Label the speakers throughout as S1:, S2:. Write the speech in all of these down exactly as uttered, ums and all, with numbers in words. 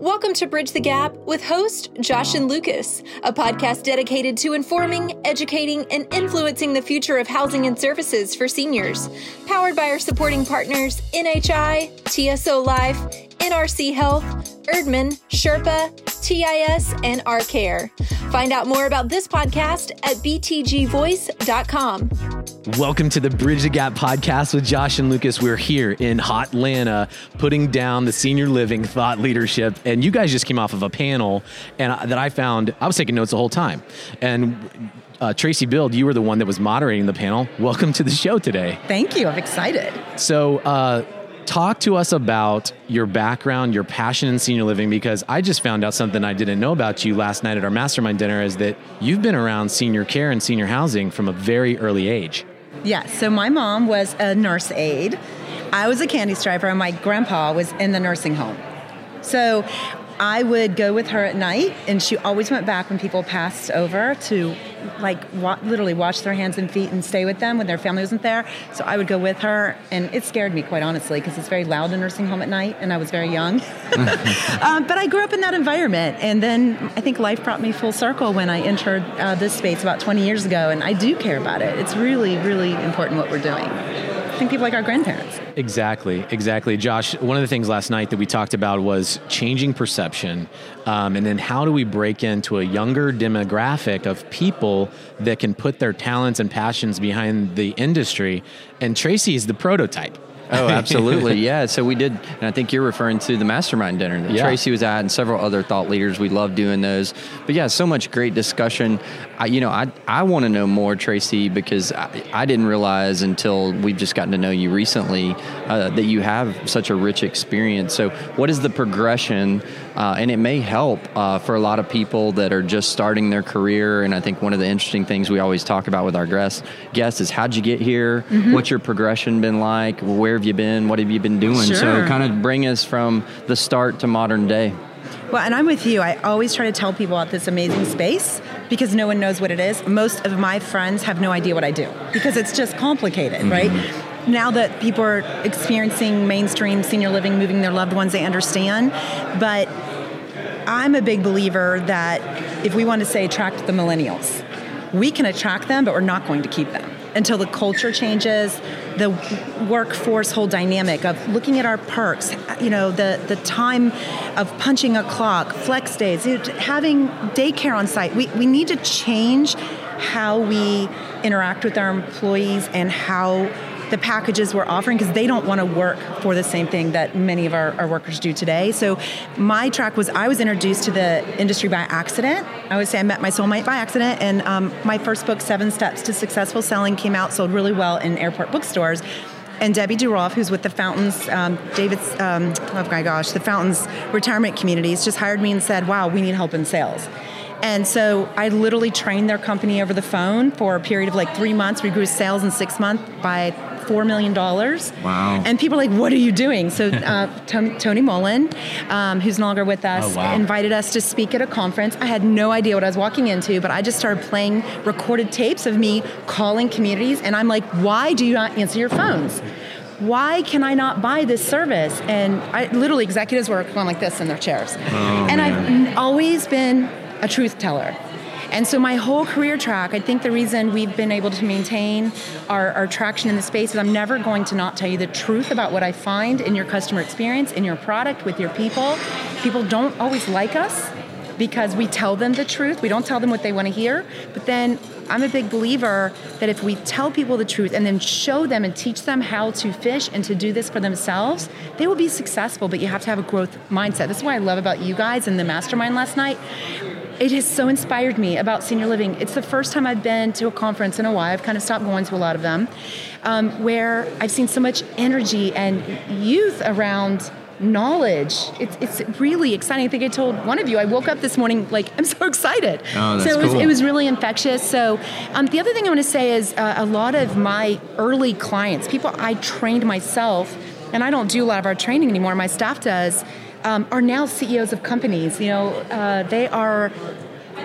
S1: Welcome to Bridge the Gap with host Josh and Lucas, a podcast dedicated to informing, educating, and influencing the future of housing and services for seniors. Powered by our supporting partners, N H I, T S O Life, N R C Health, Erdman, Sherpa, T I S, and R Care. Find out more about this podcast at b t g voice dot com.
S2: Welcome to the Bridge the Gap podcast with Josh and Lucas. We're here in Hotlanta putting down the senior living thought leadership. And you guys just came off of a panel and I, that I found, I was taking notes the whole time. And uh, Tracy Bild, you were the one that was moderating the panel. Welcome to the show today.
S3: Thank you. I'm excited.
S2: So uh, talk to us about your background, your passion in senior living, because I just found out something I didn't know about you last night at our mastermind dinner, is that you've been around senior care and senior housing from a very early age.
S3: Yeah, so my mom was a nurse aide. I was a candy striper, and my grandpa was in the nursing home. So I would go with her at night, and she always went back when people passed over to, like, wa- literally wash their hands and feet and stay with them when their family wasn't there. So I would go with her, and it scared me, quite honestly, because it's very loud in a nursing home at night, and I was very young. um, but I grew up in that environment, and then I think life brought me full circle when I entered uh, this space about twenty years ago, and I do care about it. It's really, really important what we're doing. I think people like our grandparents.
S2: Exactly, exactly. Josh, one of the things last night that we talked about was changing perception, um, and then how do we break into a younger demographic of people that can put their talents and passions behind the industry. And Tracy is the prototype.
S4: Oh, absolutely. Yeah. So we did, and I think you're referring to the mastermind dinner that
S2: yeah.
S4: Tracy was at and several other thought leaders. We love doing those. But yeah, so much great discussion. I, you know, I I want to know more, Tracy, because I, I didn't realize until we've just gotten to know you recently uh, that you have such a rich experience. So what is the progression? Uh, and it may help uh, for a lot of people that are just starting their career. And I think one of the interesting things we always talk about with our guests, guests is how'd you get here? Mm-hmm. What's your progression been like? Where have you been? What have you been doing?
S3: Sure.
S4: So kind of bring us from the start to modern day.
S3: Well, and I'm with you. I always try to tell people about this amazing space because no one knows what it is. Most of my friends have no idea what I do because it's just complicated, mm-hmm. right? Now that people are experiencing mainstream senior living, moving their loved ones, they understand. But I'm a big believer that if we want to say attract the millennials, we can attract them, but we're not going to keep them until the culture changes, the workforce whole dynamic of looking at our perks, you know, the, the time of punching a clock, flex days, having daycare on site. We, we need to change how we interact with our employees and how the packages we're offering, because they don't want to work for the same thing that many of our, our workers do today. So my track was, I was introduced to the industry by accident. I would say I met my soulmate by accident, and um, my first book, Seven Steps to Successful Selling, came out, sold really well in airport bookstores. And Debbie Duroff, who's with the Fountains, um, David's, um, oh my gosh, the Fountains Retirement Communities, just hired me and said, wow, we need help in sales. And so I literally trained their company over the phone for a period of like three months. We grew sales in six months by four million dollars.
S4: Wow.
S3: And people are like, what are you doing? So uh, Tony, Tony Mullen, um, who's no longer with us,
S2: oh, wow.
S3: invited us to speak at a conference. I had no idea what I was walking into, but I just started playing recorded tapes of me calling communities. And I'm like, why do you not answer your phones? Why can I not buy this service? And I literally, executives were going like this in their chairs.
S4: Oh,
S3: and
S4: man.
S3: I've always been a truth teller. And so my whole career track, I think the reason we've been able to maintain our, our traction in the space is I'm never going to not tell you the truth about what I find in your customer experience, in your product, with your people. People don't always like us because we tell them the truth. We don't tell them what they want to hear. But then I'm a big believer that if we tell people the truth and then show them and teach them how to fish and to do this for themselves, they will be successful, but you have to have a growth mindset. This is what I love about you guys and the mastermind last night. It has so inspired me about senior living. It's the first time I've been to a conference in a while. I've kind of stopped going to a lot of them, um, where I've seen so much energy and youth around knowledge. It's it's really exciting. I think I told one of you, I woke up this morning like, I'm so excited.
S4: Oh, that's
S3: so it was,
S4: cool.
S3: it was really infectious. So um, the other thing I want to say is uh, a lot of my early clients, people I trained myself, and I don't do a lot of our training anymore, my staff does, Um, are now C E Os of companies. You know, uh, they are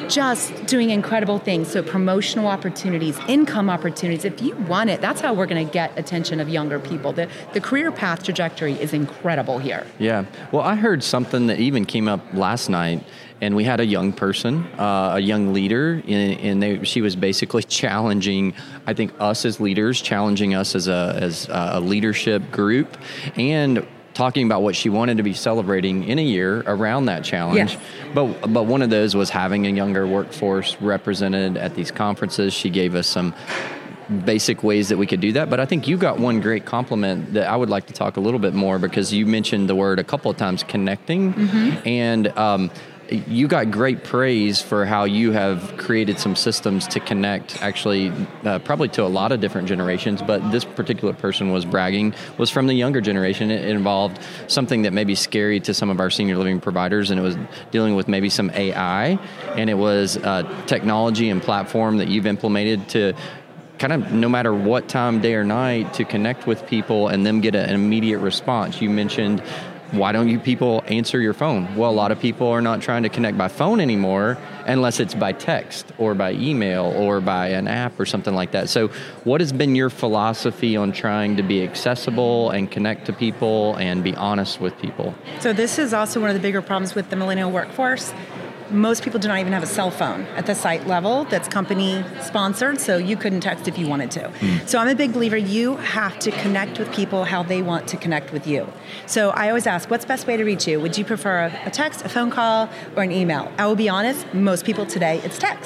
S3: just doing incredible things. So promotional opportunities, income opportunities. If you want it, that's how we're going to get attention of younger people. The, the career path trajectory is incredible here.
S4: Yeah. Well, I heard something that even came up last night, and we had a young person, uh, a young leader, and, and they, she was basically challenging, I think, us as leaders, challenging us as a as a leadership group, and talking about what she wanted to be celebrating in a year around that challenge.
S3: Yes.
S4: But but one of those was having a younger workforce represented at these conferences. She gave us some basic ways that we could do that. But I think you got one great compliment that I would like to talk a little bit more, because you mentioned the word a couple of times, connecting. Mm-hmm. And um, you got great praise for how you have created some systems to connect, actually, uh, probably to a lot of different generations. But this particular person was bragging, was from the younger generation. It involved something that may be scary to some of our senior living providers, and it was dealing with maybe some A I, and it was uh, technology and platform that you've implemented to kind of, no matter what time, day or night, to connect with people and them get an immediate response. You mentioned, why don't you people answer your phone? Well, a lot of people are not trying to connect by phone anymore unless it's by text or by email or by an app or something like that. So what has been your philosophy on trying to be accessible and connect to people and be honest with people?
S3: So this is also one of the bigger problems with the millennial workforce. Most people do not even have a cell phone at the site level that's company sponsored, so you couldn't text if you wanted to. Mm. So I'm a big believer you have to connect with people how they want to connect with you. So I always ask, what's the best way to reach you? Would you prefer a, a text, a phone call, or an email? I will be honest, most people today, it's text.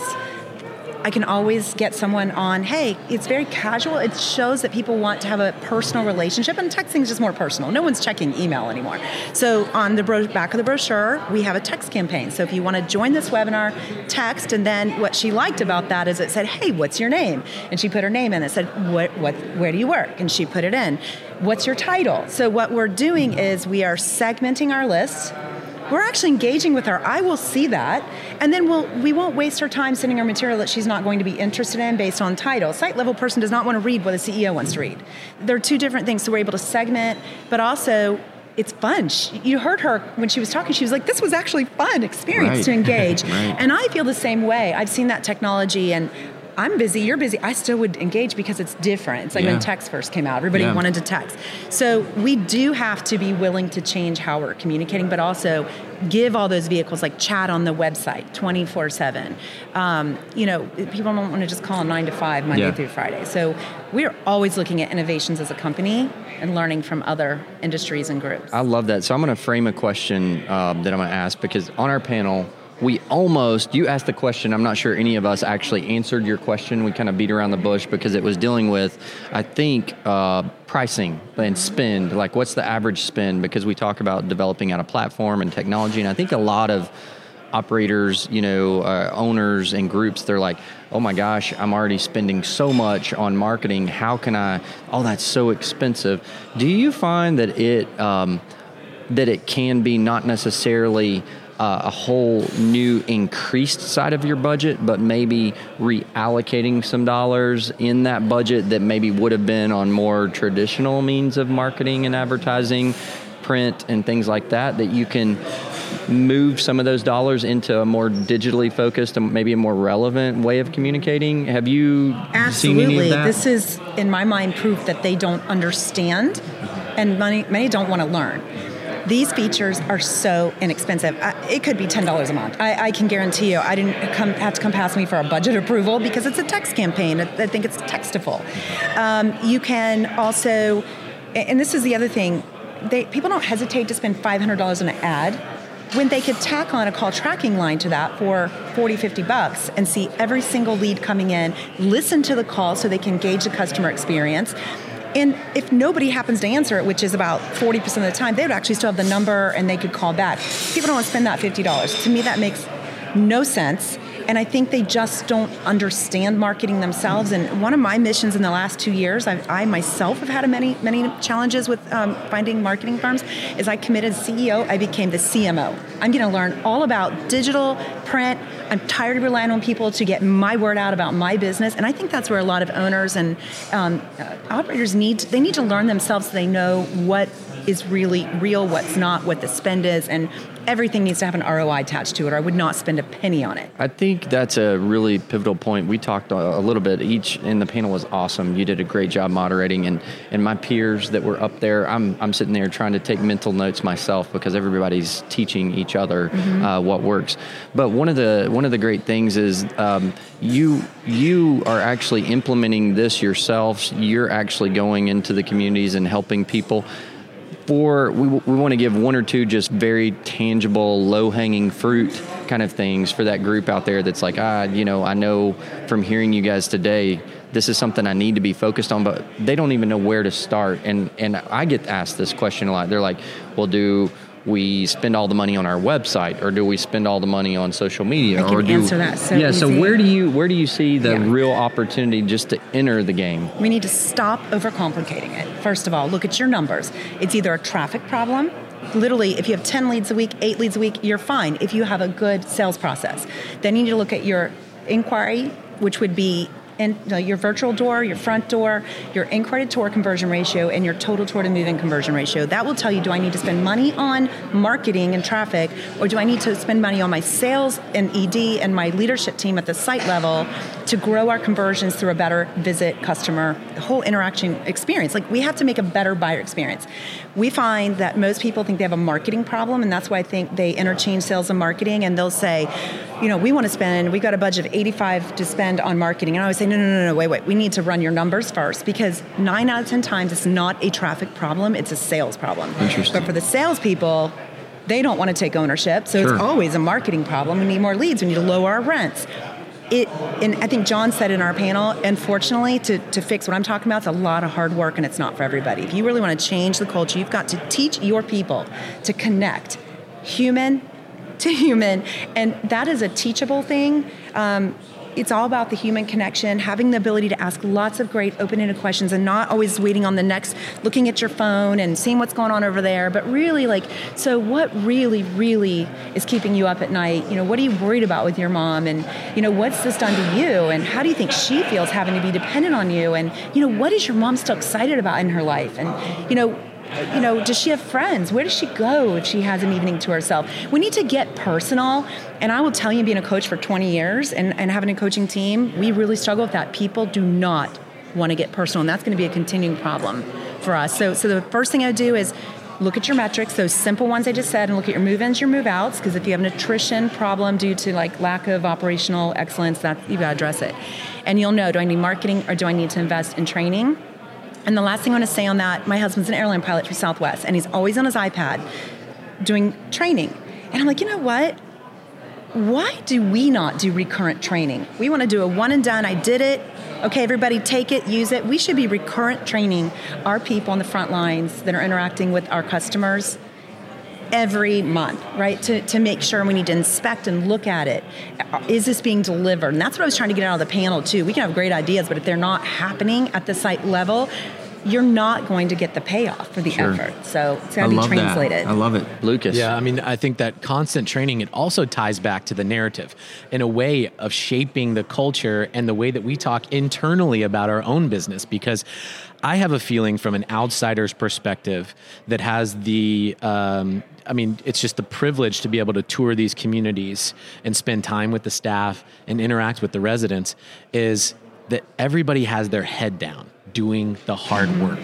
S3: I can always get someone on, hey, it's very casual. It shows that people want to have a personal relationship, and texting is just more personal. No one's checking email anymore. So on the bro- back of the brochure, we have a text campaign. So if you want to join this webinar, text, and then what she liked about that is it said, hey, what's your name? And she put her name in. It said, what, what, where do you work? And she put it in. What's your title? So what we're doing is we are segmenting our list. We're actually engaging with her. I will see that. And then we'll, we won't waste her time sending her material that she's not going to be interested in based on title. A site level person does not want to read what a C E O wants to read. They're two different things. So we're able to segment, but also it's fun. She, you heard her when she was talking, she was like, this was actually fun experience
S4: right.
S3: to engage.
S4: Right.
S3: And I feel the same way. I've seen that technology, and I'm busy, you're busy. I still would engage because it's different. It's like yeah. when text first came out, everybody yeah. wanted to text. So we do have to be willing to change how we're communicating, but also give all those vehicles like chat on the website twenty-four seven. Um, you know, people don't want to just call nine to five Monday yeah. through Friday. So we're always looking at innovations as a company and learning from other industries and groups.
S4: I love that. So I'm going to frame a question uh, that I'm going to ask, because on our panel, we almost, you asked the question, I'm not sure any of us actually answered your question. We kind of beat around the bush because it was dealing with, I think, uh, pricing and spend. Like, what's the average spend? Because we talk about developing out a platform and technology, and I think a lot of operators, you know, uh, owners and groups, they're like, oh my gosh, I'm already spending so much on marketing. How can I, oh, that's so expensive. Do you find that it, um, that it can be not necessarily Uh, a whole new increased side of your budget, but maybe reallocating some dollars in that budget that maybe would have been on more traditional means of marketing and advertising, print and things like that, that you can move some of those dollars into a more digitally focused and maybe a more relevant way of communicating? Have you
S3: Absolutely.
S4: seen any of that?
S3: This is, in my mind, proof that they don't understand, and many, many don't want to learn. These features are so inexpensive. I, it could be ten dollars a month. I, I can guarantee you I didn't come, have to come past me for a budget approval because it's a text campaign. I think it's textable. Um, you can also, and this is the other thing, they, people don't hesitate to spend five hundred dollars on an ad when they could tack on a call tracking line to that for forty, fifty bucks and see every single lead coming in, listen to the call so they can gauge the customer experience. And if nobody happens to answer it, which is about forty percent of the time, they would actually still have the number and they could call back. People don't want to spend that fifty dollars. To me, that makes no sense. And I think they just don't understand marketing themselves. And one of my missions in the last two years, I, I myself have had many, many challenges with um, finding marketing firms, is I committed C E O, I became the C M O. I'm going to learn all about digital, print. I'm tired of relying on people to get my word out about my business. And I think that's where a lot of owners and um, uh, operators need, they need to learn themselves so they know what is really real, what's not, what the spend is, and everything needs to have an R O I attached to it, or I would not spend a penny on it.
S4: I think that's a really pivotal point. We talked a little bit. Each in the panel was awesome. You did a great job moderating, and, and my peers that were up there, I'm I'm sitting there trying to take mental notes myself because everybody's teaching each other mm-hmm. uh, what works. But one of the one of the great things is um, you you are actually implementing this yourselves. You're actually going into the communities and helping people. For we we want to give one or two just very tangible, low-hanging fruit kind of things for that group out there that's like, ah, you know, I know from hearing you guys today, this is something I need to be focused on, but they don't even know where to start. And and I get asked this question a lot. They're like, well, do we spend all the money on our website, or do we spend all the money on social media?
S3: I can
S4: or do,
S3: answer that so
S4: Yeah,
S3: easy.
S4: so where do you where do you see the
S3: Yeah.
S4: real opportunity just to enter the game?
S3: We need to stop overcomplicating it. First of all, look at your numbers. It's either a traffic problem. Literally, if you have ten leads a week, eight leads a week, you're fine if you have a good sales process. Then you need to look at your inquiry, which would be in, uh, your virtual door, your front door, your inquiry to tour conversion ratio, and your total tour to move-in conversion ratio. That will tell you, do I need to spend money on marketing and traffic, or do I need to spend money on my sales and E D and my leadership team at the site level to grow our conversions through a better visit, customer, whole interaction experience? Like, we have to make a better buyer experience. We find that most people think they have a marketing problem, and that's why I think they interchange sales and marketing, and they'll say, you know, we want to spend, we've got a budget of eighty-five to spend on marketing. And I always say, no, no, no, no, wait, wait. We need to run your numbers first, because nine out of ten times it's not a traffic problem, it's a sales problem.
S4: Interesting.
S3: But for the salespeople, they don't want to take ownership, so
S4: Sure.
S3: it's always a marketing problem. We need more leads. We need to lower our rents. It, and I think John said in our panel, unfortunately, to, to fix what I'm talking about, it's a lot of hard work, and it's not for everybody. If you really want to change the culture, you've got to teach your people to connect human to human, and that is a teachable thing. Um, it's all about the human connection, having the ability to ask lots of great open-ended questions and not always waiting on the next, looking at your phone and seeing what's going on over there, but really like, so what really, really is keeping you up at night? You know, what are you worried about with your mom? And, you know, what's this done to you? And how do you think she feels having to be dependent on you? And, you know, what is your mom still excited about in her life? And, you know, You know, does she have friends? Where does she go if she has an evening to herself? We need to get personal. And I will tell you, being a coach for twenty years and, and having a coaching team, we really struggle with that. People do not want to get personal, and that's going to be a continuing problem for us. So, so the first thing I do is look at your metrics, those simple ones I just said, and look at your move-ins, your move-outs, because if you have an attrition problem due to like lack of operational excellence, that you've got to address it. And you'll know, do I need marketing or do I need to invest in training? And the last thing I want to say on that, my husband's an airline pilot for Southwest, and he's always on his iPad doing training. And I'm like, you know what? Why do we not do recurrent training? We want to do a one and done. I did it. Okay, everybody take it, use it. We should be recurrent training our people on the front lines that are interacting with our customers every month, right? To, to make sure we need to inspect and look at it. Is this being delivered? And that's what I was trying to get out of the panel too. We can have great ideas, but if they're not happening at the site level, you're not going to get the payoff for the
S4: Sure.
S3: effort. So it's got to be translated.
S4: That. I love it. Lucas.
S2: Yeah, I mean, I think that constant training, it also ties back to the narrative in a way of shaping the culture and the way that we talk internally about our own business. Because I have a feeling from an outsider's perspective that has the, um, I mean, it's just the privilege to be able to tour these communities and spend time with the staff and interact with the residents, is that everybody has their head down doing the hard work.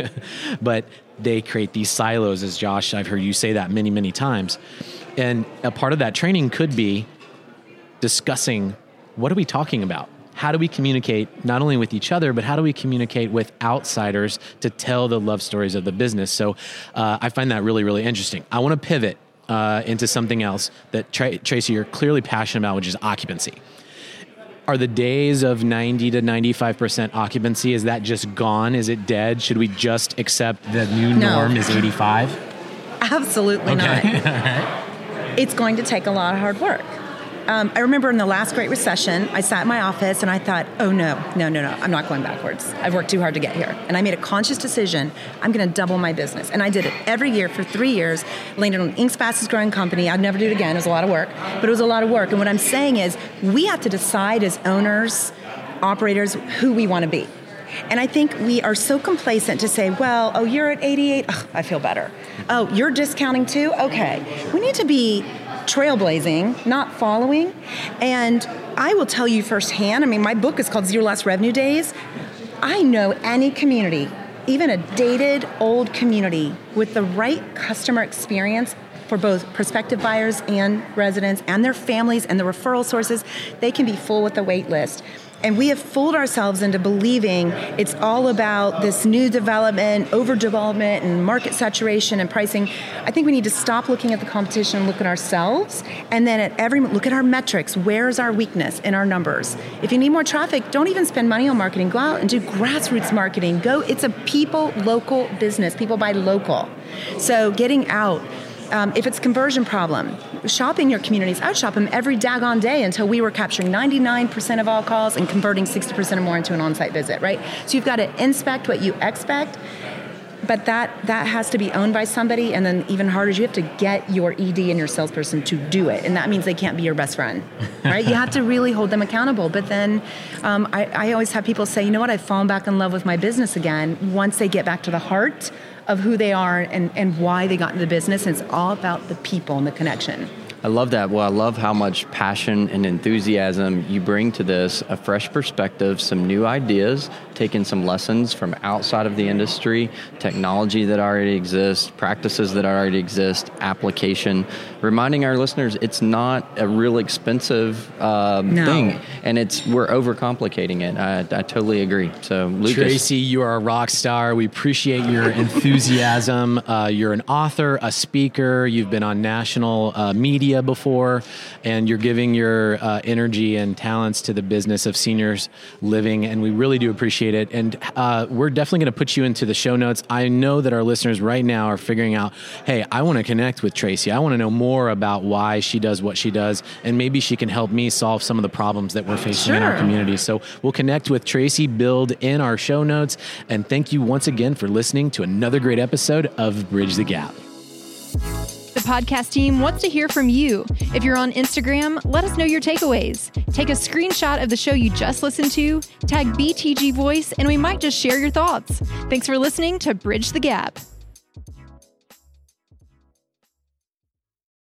S2: But they create these silos, as Josh, I've heard you say that many, many times. And a part of that training could be discussing, what are we talking about? How do we communicate not only with each other, but how do we communicate with outsiders to tell the love stories of the business? So uh, I find that really, really interesting. I want to pivot uh, into something else that, Tra- Tracy, you're clearly passionate about, which is occupancy. Are the days of ninety to ninety-five percent occupancy, is that just gone? Is it dead? Should we just accept the new
S3: No.
S2: norm is eighty-five?
S3: Absolutely
S2: Okay.
S3: not. It's going to take a lot of hard work. Um, I remember in the last Great Recession, I sat in my office and I thought, oh no, no, no, no, I'm not going backwards. I've worked too hard to get here. And I made a conscious decision, I'm going to double my business. And I did it every year for three years, landed on Incorporated's fastest growing company. I'd never do it again. It was a lot of work, but it was a lot of work. And what I'm saying is, we have to decide as owners, operators, who we want to be. And I think we are so complacent to say, well, oh, you're at eighty-eight, ugh, I feel better. Oh, you're discounting too? Okay. We need to be trailblazing, not following. And I will tell you firsthand, I mean, my book is called Zero Less Revenue Days. I know any community, even a dated old community with the right customer experience for both prospective buyers and residents and their families and the referral sources, they can be full with the wait list. And we have fooled ourselves into believing it's all about this new development, overdevelopment, and market saturation and pricing. I think we need to stop looking at the competition and look at ourselves, and then at every look at our metrics. Where is our weakness in our numbers? If you need more traffic, don't even spend money on marketing. Go out and do grassroots marketing. Go. It's a people local business. People buy local. So getting out. Um, if it's a conversion problem, shopping your communities, I would shop them every daggone day until we were capturing ninety-nine percent of all calls and converting sixty percent or more into an on-site visit, right? So you've got to inspect what you expect, but that that has to be owned by somebody, and then even harder, you have to get your E D and your salesperson to do it, and that means they can't be your best friend, right? You have to really hold them accountable, but then um, I, I always have people say, you know what, I've fallen back in love with my business again once they get back to the heart of who they are and, and why they got into the business. And it's all about the people and the connection.
S4: I love that. Well, I love how much passion and enthusiasm you bring to this, a fresh perspective, some new ideas, taking some lessons from outside of the industry, technology that already exists, practices that already exist, application, reminding our listeners it's not a real expensive um,
S3: no.
S4: thing, and it's we're overcomplicating it. I, I totally agree. So, Lucas.
S2: Tracy, you are a rock star. We appreciate your enthusiasm. Uh, you're an author, a speaker. You've been on national uh, media before, and you're giving your uh, energy and talents to the business of seniors living, and we really do appreciate it. And uh, we're definitely going to put you into the show notes. I know that our listeners right now are figuring out, hey, I want to connect with Tracy. I want to know more about why she does what she does, and maybe she can help me solve some of the problems that we're facing
S3: sure.
S2: in our community. So we'll connect with Tracy Bild in our show notes, and thank you once again for listening to another great episode of Bridge the Gap.
S1: The podcast team wants to hear from you. If you're on Instagram, let us know your takeaways. Take a screenshot of the show you just listened to, tag B T G Voice, and we might just share your thoughts. Thanks for listening to Bridge the Gap.